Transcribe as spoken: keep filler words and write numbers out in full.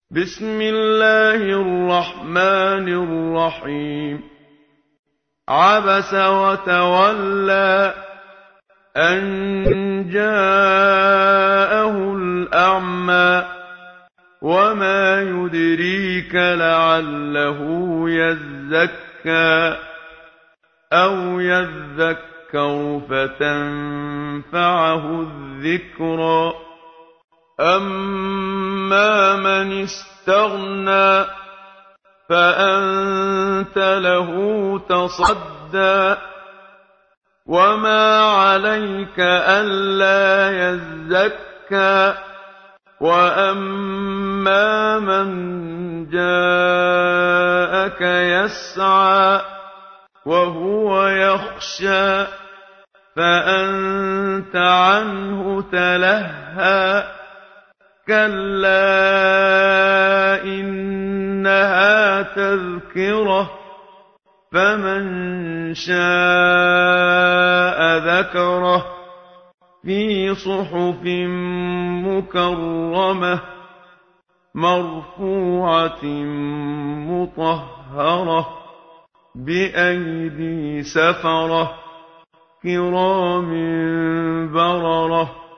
بسم الله الرحمن الرحيم عبس وتولى أن جاءه الأعمى وما يدريك لعله يزكى أو يذكر فتنفعه الذكرى أما من استغنى فأنت له تصدى وما عليك ألا يزكى وأما من جاءك يسعى وهو يخشى فأنت عنه تلهى كلا إنها تذكرة فمن شاء ذكره في صحف مكرمة مرفوعة مطهرة بأيدي سفرة كرام بررة